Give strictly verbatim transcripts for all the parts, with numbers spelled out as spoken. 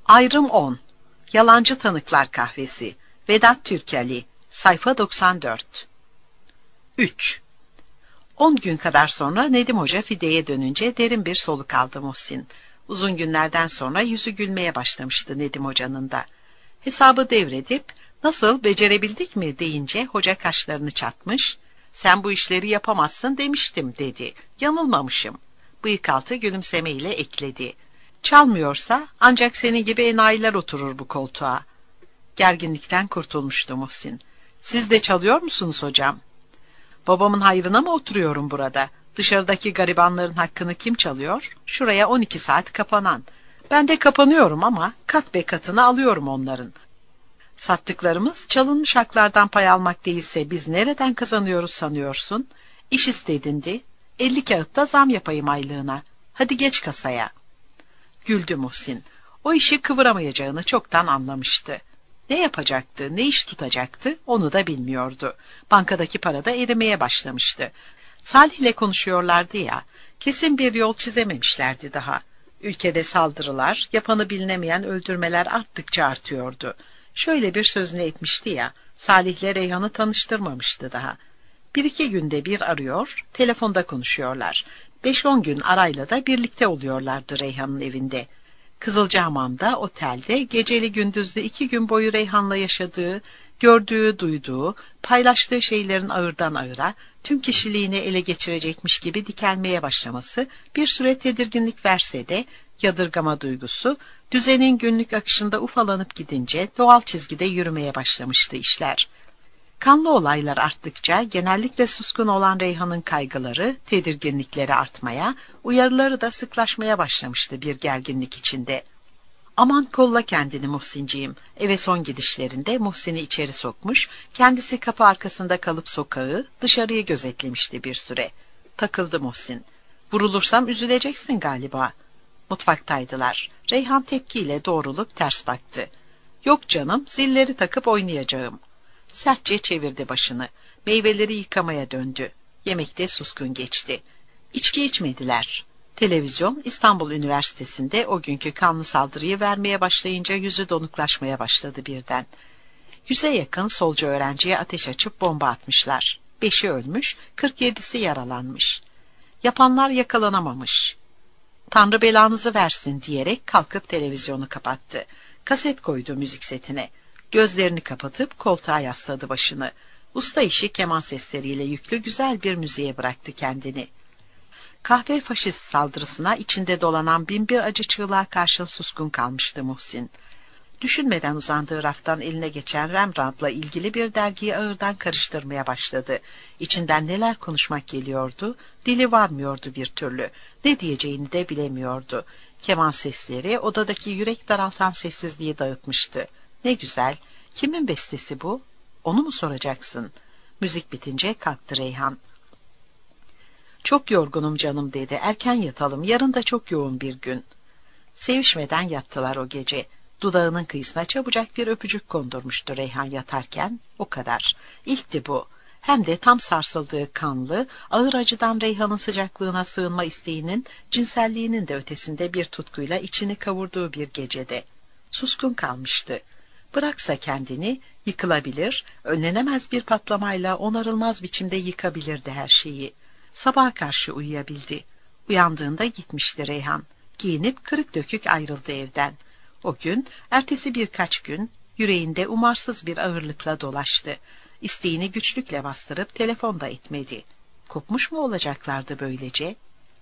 Ayrım on. Yalancı Tanıklar Kahvesi. Vedat Türkeli. Sayfa doksan dört. üç. On gün kadar sonra Nedim Hoca Fide'ye dönünce derin bir soluk aldı Muhsin. Uzun günlerden sonra yüzü gülmeye başlamıştı Nedim Hoca'nın da. Hesabı devredip nasıl becerebildik mi deyince hoca kaşlarını çatmış, sen bu işleri yapamazsın demiştim dedi. Yanılmamışım. Bıyık altı gülümsemeyle ekledi. Çalmıyorsa ancak senin gibi enayiler oturur bu koltuğa. Gerginlikten kurtulmuştu Muhsin. Siz de çalıyor musunuz hocam? Babamın hayrına mı oturuyorum burada? Dışarıdaki garibanların hakkını kim çalıyor? Şuraya on iki saat kapanan. Ben de kapanıyorum ama kat be katını alıyorum onların. Sattıklarımız çalınmış haklardan pay almak değilse biz nereden kazanıyoruz sanıyorsun? İş istedindi. Elli kağıtta zam yapayım aylığına. Hadi geç kasaya. Güldü Muhsin. O işi kıvıramayacağını çoktan anlamıştı. Ne yapacaktı, ne iş tutacaktı onu da bilmiyordu. Bankadaki para da erimeye başlamıştı. Salih ile konuşuyorlardı ya, kesin bir yol çizememişlerdi daha. Ülkede saldırılar, yapanı bilinemeyen öldürmeler arttıkça artıyordu. Şöyle bir sözünü etmişti ya, Salih'le Reyhan'ı tanıştırmamıştı daha. Bir iki günde bir arıyor, telefonda konuşuyorlar. Beş on gün arayla da birlikte oluyorlardı Reyhan'ın evinde. Kızılcahamam'da, otelde, geceli gündüzlü iki gün boyu Reyhan'la yaşadığı, gördüğü, duyduğu, paylaştığı şeylerin ağırdan ağıra, tüm kişiliğini ele geçirecekmiş gibi dikelmeye başlaması, bir süre tedirginlik verse de, yadırgama duygusu, düzenin günlük akışında ufalanıp gidince doğal çizgide yürümeye başlamıştı işler. Kanlı olaylar arttıkça genellikle suskun olan Reyhan'ın kaygıları, tedirginlikleri artmaya, uyarıları da sıklaşmaya başlamıştı bir gerginlik içinde. Aman kolla kendini Muhsinciğim. Eve son gidişlerinde Muhsin'i içeri sokmuş, kendisi kapı arkasında kalıp sokağı, dışarıyı gözetlemişti bir süre. Takıldı Muhsin. Vurulursam üzüleceksin galiba. Mutfaktaydılar. Reyhan tepkiyle doğrulup ters baktı. Yok canım, zilleri takıp oynayacağım. Sertçe çevirdi başını. Meyveleri yıkamaya döndü. Yemekte suskun geçti. İçki içmediler. Televizyon İstanbul Üniversitesi'nde o günkü kanlı saldırıyı vermeye başlayınca yüzü donuklaşmaya başladı birden. Yüze yakın solcu öğrenciye ateş açıp bomba atmışlar. Beşi ölmüş, kırk yedisi yaralanmış. Yapanlar yakalanamamış. Tanrı belanızı versin diyerek kalkıp televizyonu kapattı. Kaset koydu müzik setine. Gözlerini kapatıp koltuğa yasladı başını. Usta işi keman sesleriyle yüklü güzel bir müziğe bıraktı kendini. Kahve faşist saldırısına içinde dolanan binbir acı çığlığa karşın suskun kalmıştı Muhsin. Düşünmeden uzandığı raftan eline geçen Rembrandt'la ilgili bir dergiyi ağırdan karıştırmaya başladı. İçinden neler konuşmak geliyordu, dili varmıyordu bir türlü. Ne diyeceğini de bilemiyordu. Keman sesleri odadaki yürek daraltan sessizliği dağıtmıştı. Ne güzel, kimin bestesi bu? Onu mu soracaksın? Müzik bitince kalktı Reyhan. Çok yorgunum canım dedi, erken yatalım, yarın da çok yoğun bir gün. Sevişmeden yattılar o gece. Dudağının kıyısına çabucak bir öpücük kondurmuştu Reyhan yatarken, o kadar. İlkti bu. Hem de tam sarsıldığı kanlı, ağır acıdan Reyhan'ın sıcaklığına sığınma isteğinin, cinselliğinin de ötesinde bir tutkuyla içini kavurduğu bir gecede. Suskun kalmıştı. Bıraksa kendini, yıkılabilir, önlenemez bir patlamayla onarılmaz biçimde yıkabilirdi her şeyi. Sabaha karşı uyuyabildi. Uyandığında gitmişti Reyhan. Giyinip kırık dökük ayrıldı evden. O gün, ertesi birkaç gün, yüreğinde umarsız bir ağırlıkla dolaştı. İsteğini güçlükle bastırıp telefonda etmedi. Kopmuş mu olacaklardı böylece?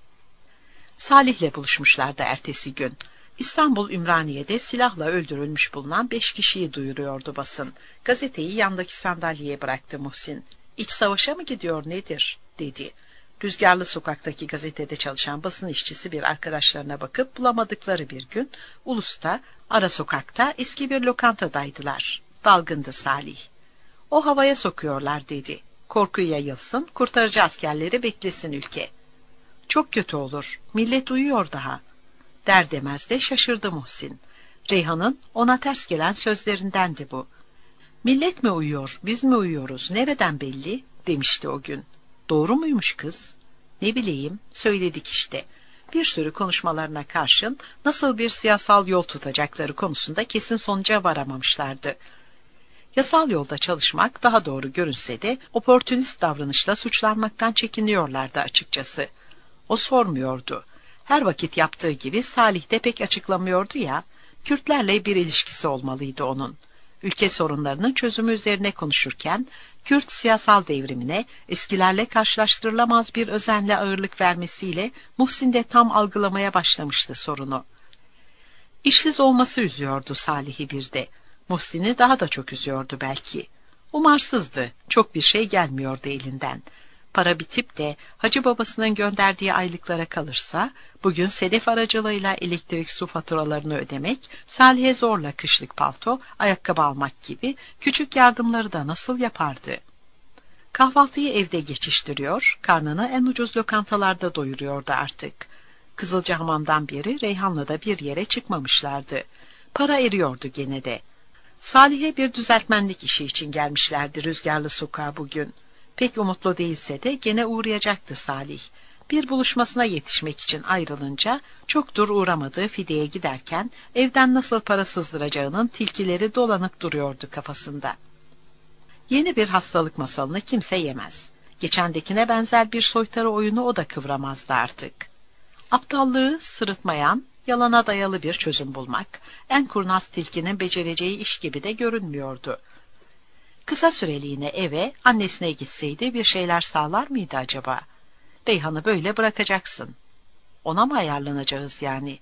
Salih'le buluşmuşlardı ertesi gün. İstanbul Ümraniye'de silahla öldürülmüş bulunan beş kişiyi duyuruyordu basın. Gazeteyi yandaki sandalyeye bıraktı Muhsin. İç savaşa mı gidiyor nedir? Dedi. Rüzgarlı sokaktaki gazetede çalışan basın işçisi bir arkadaşlarına bakıp bulamadıkları bir gün Ulus'ta, ara sokakta eski bir lokantadaydılar. Dalgındı Salih. O havaya sokuyorlar dedi. Korku yayılsın, kurtarıcı askerleri beklesin ülke. Çok kötü olur, millet uyuyor daha. Der demez de şaşırdı Muhsin. Reyhan'ın ona ters gelen sözlerindendi bu. Millet mi uyuyor, biz mi uyuyoruz, nereden belli, demişti o gün. Doğru muymuş kız? Ne bileyim, söyledik işte. Bir sürü konuşmalarına karşın nasıl bir siyasal yol tutacakları konusunda kesin sonuca varamamışlardı. Yasal yolda çalışmak daha doğru görünse de oportunist davranışla suçlanmaktan çekiniyorlardı açıkçası. O sormuyordu. Her vakit yaptığı gibi Salih de pek açıklamıyordu ya, Kürtlerle bir ilişkisi olmalıydı onun. Ülke sorunlarının çözümü üzerine konuşurken, Kürt siyasal devrimine eskilerle karşılaştırılamaz bir özenle ağırlık vermesiyle Muhsin de tam algılamaya başlamıştı sorunu. İşsiz olması üzüyordu Salih'i bir de. Muhsin'i daha da çok üzüyordu belki. Umarsızdı, çok bir şey gelmiyordu elinden. Para bitip de hacı babasının gönderdiği aylıklara kalırsa, bugün Sedef aracılığıyla elektrik su faturalarını ödemek, Salih'e zorla kışlık palto, ayakkabı almak gibi küçük yardımları da nasıl yapardı? Kahvaltıyı evde geçiştiriyor, karnını en ucuz lokantalarda doyuruyordu artık. Kızılcahamam'dan beri Reyhanlı'da bir yere çıkmamışlardı. Para eriyordu gene de. Salih'e bir düzeltmenlik işi için gelmişlerdi Rüzgarlı Sokağa bugün. Pek umutlu değilse de gene uğrayacaktı Salih. Bir buluşmasına yetişmek için ayrılınca çoktur uğramadığı Fide'ye giderken evden nasıl para sızdıracağının tilkileri dolanıp duruyordu kafasında. Yeni bir hastalık masalını kimse yemez. Geçendekine benzer bir soytarı oyunu o da kıvramazdı artık. Aptallığı sırıtmayan, yalana dayalı bir çözüm bulmak, en kurnaz tilkinin becereceği iş gibi de görünmüyordu. Kısa süreliğine eve, annesine gitseydi bir şeyler sağlar mıydı acaba? Reyhan'ı böyle bırakacaksın. Ona mı ayarlanacağız yani?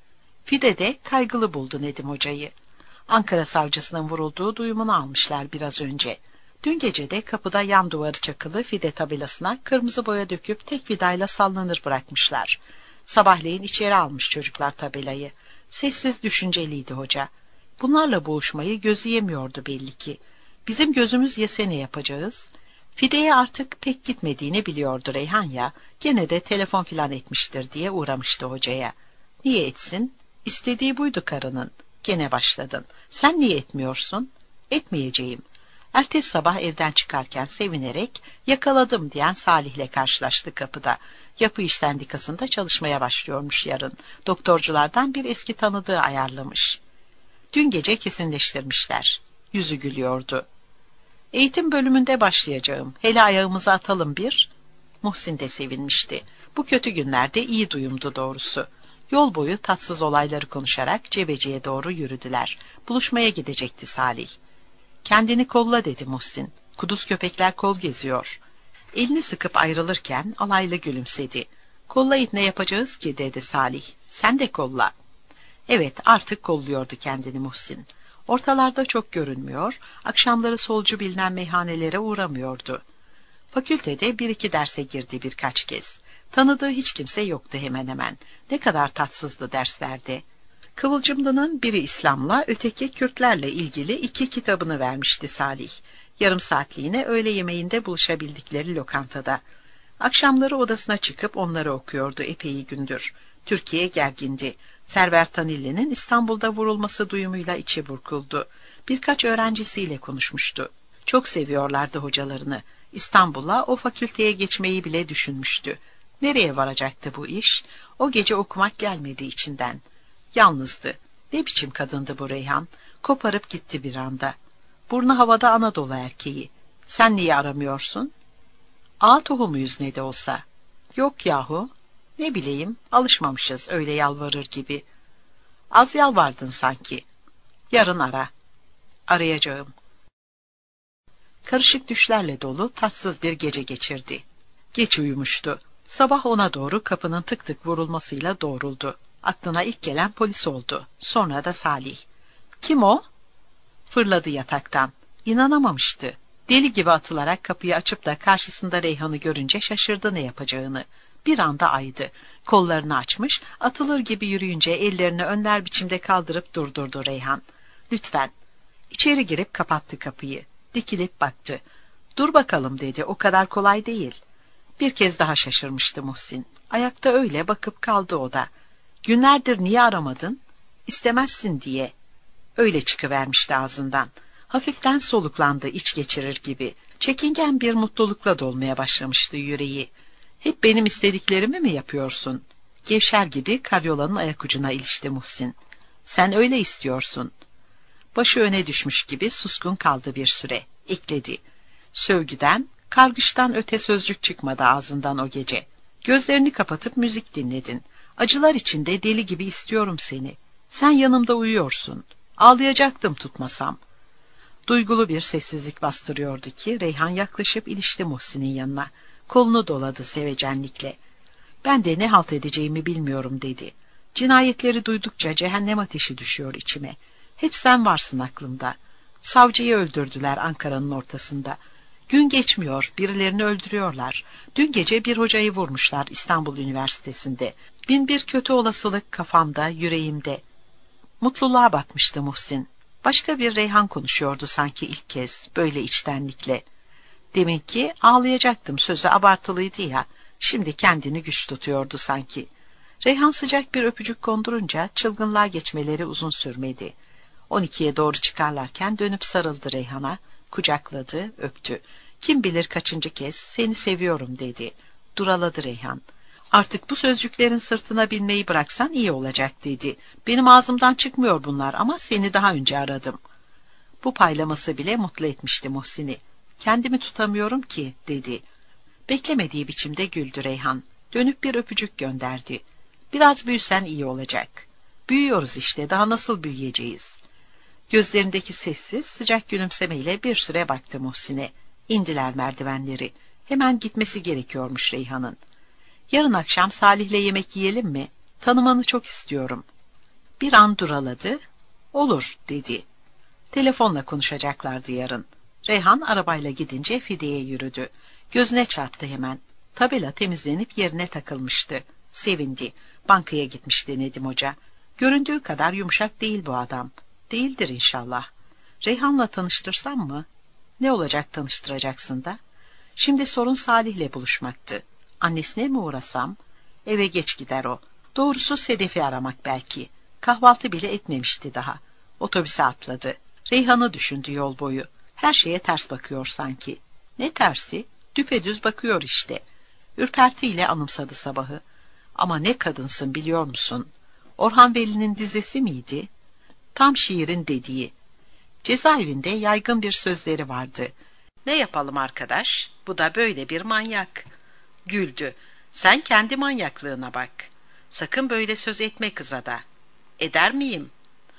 Fide de kaygılı buldu Nedim Hoca'yı. Ankara savcısının vurulduğu duyumunu almışlar biraz önce. Dün gece de kapıda yan duvarı çakılı Fide tabelasına kırmızı boya döküp tek vidayla sallanır bırakmışlar. Sabahleyin içeri almış çocuklar tabelayı. Sessiz düşünceliydi hoca. Bunlarla boğuşmayı gözü yemiyordu belli ki. Bizim gözümüz yese ne yapacağız? Fide'ye artık pek gitmediğini biliyordu Reyhan ya, gene de telefon filan etmiştir diye uğramıştı hocaya. Niye etsin? İstediği buydu karının. Gene başladın. Sen niye etmiyorsun? Etmeyeceğim. Ertesi sabah evden çıkarken sevinerek yakaladım diyen Salih'le karşılaştı kapıda. Yapı İş Sendikası'nda çalışmaya başlıyormuş yarın. Doktorculardan bir eski tanıdığı ayarlamış. Dün gece kesinleştirmişler. Yüzü gülüyordu. Eğitim bölümünde başlayacağım. Hele ayağımızı atalım bir. Muhsin de sevinmişti. Bu kötü günlerde iyi duyumdu doğrusu. Yol boyu tatsız olayları konuşarak Cebeci'ye doğru yürüdüler. Buluşmaya gidecekti Salih. Kendini kolla dedi Muhsin. Kuduz köpekler kol geziyor. Elini sıkıp ayrılırken alaylı gülümsedi. Kollayıp ne yapacağız ki dedi Salih. Sen de kolla. Evet artık kolluyordu kendini Muhsin. Ortalarda çok görünmüyor, akşamları solcu bilinen meyhanelere uğramıyordu. Fakültede bir iki derse girdi birkaç kez. Tanıdığı hiç kimse yoktu hemen hemen. Ne kadar tatsızdı derslerde. Kıvılcımlı'nın biri İslam'la, öteki Kürtlerle ilgili iki kitabını vermişti Salih. Yarım saatliğine öğle yemeğinde buluşabildikleri lokantada. Akşamları odasına çıkıp onları okuyordu epey gündür. Türkiye gergindi. Server Tanilli'nin İstanbul'da vurulması duyumuyla içi burkuldu. Birkaç öğrencisiyle konuşmuştu. Çok seviyorlardı hocalarını. İstanbul'a, o fakülteye geçmeyi bile düşünmüştü. Nereye varacaktı bu iş? O gece okumak gelmedi içinden. Yalnızdı. Ne biçim kadındı bu Reyhan? Koparıp gitti bir anda. Burnu havada Anadolu erkeği. Sen niye aramıyorsun? Ağa tohumuyuz ne de olsa. Yok yahu. Ne bileyim, alışmamışız öyle yalvarır gibi. Az yalvardın sanki. Yarın ara. Arayacağım. Karışık düşlerle dolu tatsız bir gece geçirdi. Geç uyumuştu. Sabah ona doğru kapının tık tık vurulmasıyla doğruldu. Aklına ilk gelen polis oldu. Sonra da Salih. Kim o? Fırladı yataktan. İnanamamıştı. Deli gibi atılarak kapıyı açıp da karşısında Reyhan'ı görünce şaşırdı ne yapacağını. Bir anda aydı. Kollarını açmış, atılır gibi yürüyünce ellerini önler biçimde kaldırıp durdurdu Reyhan. Lütfen. İçeri girip kapattı kapıyı. Dikilip baktı. Dur bakalım dedi, o kadar kolay değil. Bir kez daha şaşırmıştı Muhsin. Ayakta öyle bakıp kaldı o da. Günlerdir niye aramadın? İstemezsin diye. Öyle çıkıvermişti ağzından. Hafiften soluklandı iç geçirir gibi. Çekingen bir mutlulukla dolmaya başlamıştı yüreği. Hep benim istediklerimi mi yapıyorsun? Gevşer gibi karyolanın ayak ucuna ilişti Muhsin. Sen öyle istiyorsun. Başı öne düşmüş gibi suskun kaldı bir süre. Ekledi. Sövgüden, kargıştan öte sözcük çıkmadı ağzından o gece. Gözlerini kapatıp müzik dinledin. Acılar içinde deli gibi istiyorum seni. Sen yanımda uyuyorsun. Ağlayacaktım tutmasam. Duygulu bir sessizlik bastırıyordu ki Reyhan yaklaşıp ilişti Muhsin'in yanına. Kolunu doladı sevecenlikle. Ben de ne halt edeceğimi bilmiyorum dedi. Cinayetleri duydukça cehennem ateşi düşüyor içime. Hep sen varsın aklımda. Savcıyı öldürdüler Ankara'nın ortasında. Gün geçmiyor, birilerini öldürüyorlar. Dün gece bir hocayı vurmuşlar İstanbul Üniversitesi'nde. Bin bir kötü olasılık kafamda, yüreğimde. Mutluluğa batmıştı Muhsin. Başka bir Reyhan konuşuyordu sanki ilk kez, böyle içtenlikle. Demek ki ağlayacaktım sözü abartılıydı ya, şimdi kendini güç tutuyordu sanki. Reyhan sıcak bir öpücük kondurunca çılgınlığa geçmeleri uzun sürmedi. On ikiye doğru çıkarlarken dönüp sarıldı Reyhan'a, kucakladı, öptü. Kim bilir kaçıncı kez seni seviyorum dedi. Duraladı Reyhan. Artık bu sözcüklerin sırtına binmeyi bıraksan iyi olacak dedi. Benim ağzımdan çıkmıyor bunlar ama seni daha önce aradım. Bu paylaması bile mutlu etmişti Muhsin'i. Kendimi tutamıyorum ki dedi. Beklemediği biçimde güldü Reyhan. Dönüp bir öpücük gönderdi. Biraz büyüsen iyi olacak. Büyüyoruz işte, daha nasıl büyüyeceğiz? Gözlerindeki sessiz, sıcak gülümsemeyle bir süre baktı Muhsin'e. İndiler merdivenleri. Hemen gitmesi gerekiyormuş Reyhan'ın. Yarın akşam Salih'le yemek yiyelim mi? Tanımanı çok istiyorum. Bir an duraladı. Olur dedi. Telefonla konuşacaklardı yarın. Reyhan arabayla gidince Fide'ye yürüdü. Gözüne çarptı hemen. Tabela temizlenip yerine takılmıştı. Sevindi. Bankaya gitmişti Nedim Hoca. Göründüğü kadar yumuşak değil bu adam. Değildir inşallah. Reyhan'la tanıştırsam mı? Ne olacak tanıştıracaksın da? Şimdi sorun Salih'le buluşmaktı. Annesine mi uğrasam? Eve geç gider o. Doğrusu Sedef'i aramak belki. Kahvaltı bile etmemişti daha. Otobüse atladı. Reyhan'ı düşündü yol boyu. Her şeye ters bakıyor sanki. Ne tersi? Düpedüz bakıyor işte. Ürpertiyle anımsadı sabahı. Ama ne kadınsın biliyor musun? Orhan Veli'nin dizesi miydi? Tam şiirin dediği. Cezaevinde yaygın bir sözleri vardı. Ne yapalım arkadaş? Bu da böyle bir manyak. Güldü. Sen kendi manyaklığına bak. Sakın böyle söz etme kıza da. Eder miyim?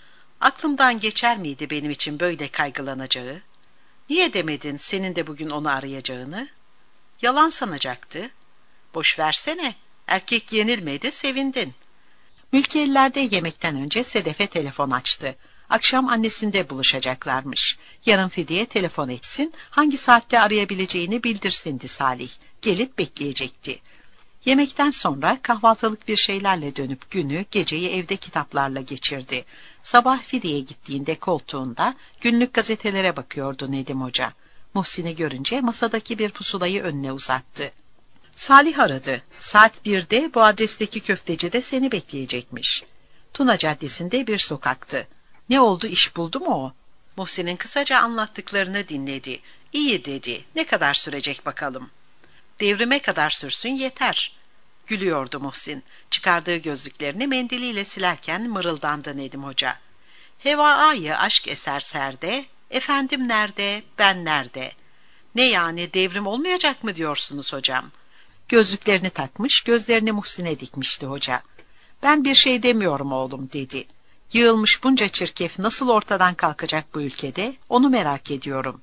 Aklımdan geçer miydi benim için böyle kaygılanacağı? Niye demedin senin de bugün onu arayacağını? Yalan sanacaktı. Boş versene. Erkek yenilmedi, sevindin. Mülkiyeliler'de yemekten önce Sedef'e telefon açtı. Akşam annesinde buluşacaklarmış. Yarın Fide'ye telefon etsin, hangi saatte arayabileceğini bildirsindi Salih. Gelip bekleyecekti. Yemekten sonra kahvaltılık bir şeylerle dönüp günü, geceyi evde kitaplarla geçirdi. Sabah Fide'ye gittiğinde koltuğunda günlük gazetelere bakıyordu Nedim Hoca. Muhsin'i görünce masadaki bir pusulayı önüne uzattı. Salih aradı. Saat birde bu adresteki köftecide seni bekleyecekmiş. Tuna Caddesi'nde bir sokaktı. Ne oldu, iş buldu mu o? Muhsin'in kısaca anlattıklarını dinledi. İyi dedi. Ne kadar sürecek bakalım. Devrime kadar sürsün yeter. Gülüyordu Muhsin. Çıkardığı gözlüklerini mendiliyle silerken mırıldandı Nedim Hoca. Heva-ayı aşk eser serde, efendim nerede, ben nerede? Ne yani, devrim olmayacak mı diyorsunuz hocam? Gözlüklerini takmış, gözlerini Muhsin'e dikmişti hoca. Ben bir şey demiyorum oğlum dedi. Yığılmış bunca çirkef nasıl ortadan kalkacak bu ülkede, onu merak ediyorum.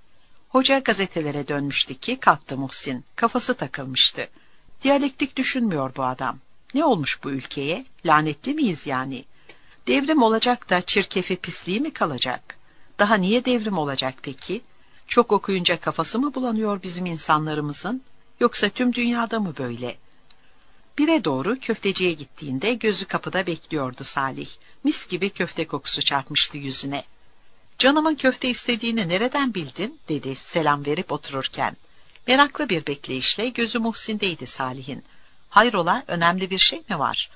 Hoca gazetelere dönmüştü ki kalktı Muhsin. Kafası takılmıştı. Diyalektik düşünmüyor bu adam. Ne olmuş bu ülkeye? Lanetli miyiz yani? Devrim olacak da çirkefi pisliği mi kalacak? Daha niye devrim olacak peki? Çok okuyunca kafası mı bulanıyor bizim insanlarımızın? Yoksa tüm dünyada mı böyle? Bire doğru köfteciye gittiğinde gözü kapıda bekliyordu Salih. Mis gibi köfte kokusu çarpmıştı yüzüne. Canımın köfte istediğini nereden bildin? Dedi selam verip otururken. Meraklı bir bekleyişle gözü Muhsin'deydi Salih'in. Hayrola, önemli bir şey mi var?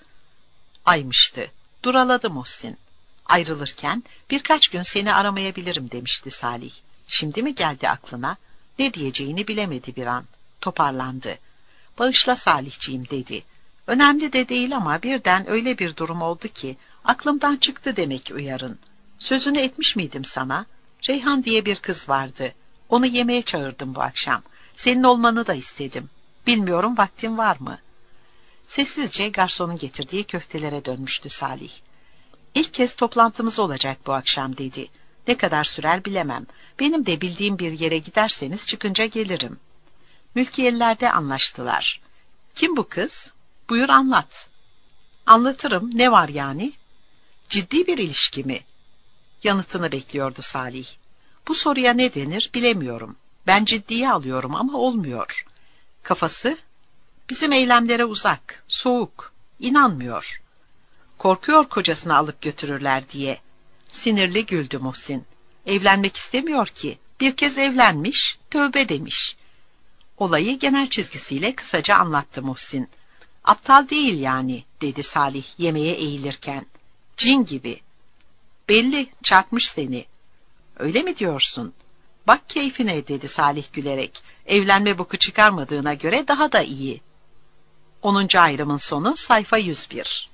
Aymıştı. Duraladı Muhsin. Ayrılırken birkaç gün seni aramayabilirim demişti Salih. Şimdi mi geldi aklına? Ne diyeceğini bilemedi bir an. Toparlandı. Bağışla Salihciğim dedi. Önemli de değil ama birden öyle bir durum oldu ki aklımdan çıktı demek uyarın. Sözünü etmiş miydim sana? Reyhan diye bir kız vardı. Onu yemeğe çağırdım bu akşam. Senin olmanı da istedim. Bilmiyorum vaktin var mı? Sessizce garsonun getirdiği köftelere dönmüştü Salih. İlk kez toplantımız olacak bu akşam dedi. Ne kadar sürer bilemem. Benim de bildiğim bir yere giderseniz çıkınca gelirim. Mülkiyeliler de anlaştılar. Kim bu kız? Buyur anlat. Anlatırım, ne var yani? Ciddi bir ilişki mi? Yanıtını bekliyordu Salih. Bu soruya ne denir bilemiyorum. Ben ciddiye alıyorum ama olmuyor. Kafası? Bizim eylemlere uzak, soğuk, inanmıyor. Korkuyor kocasını alıp götürürler diye. Sinirli güldü Muhsin. Evlenmek istemiyor ki. Bir kez evlenmiş, tövbe demiş. Olayı genel çizgisiyle kısaca anlattı Muhsin. Aptal değil yani, dedi Salih yemeğe eğilirken. Cin gibi. Belli, çarpmış seni. Öyle mi diyorsun? Bak keyfine, dedi Salih gülerek. Evlenme boku çıkarmadığına göre daha da iyi. Onuncu ayrımın sonu sayfa yüz bir.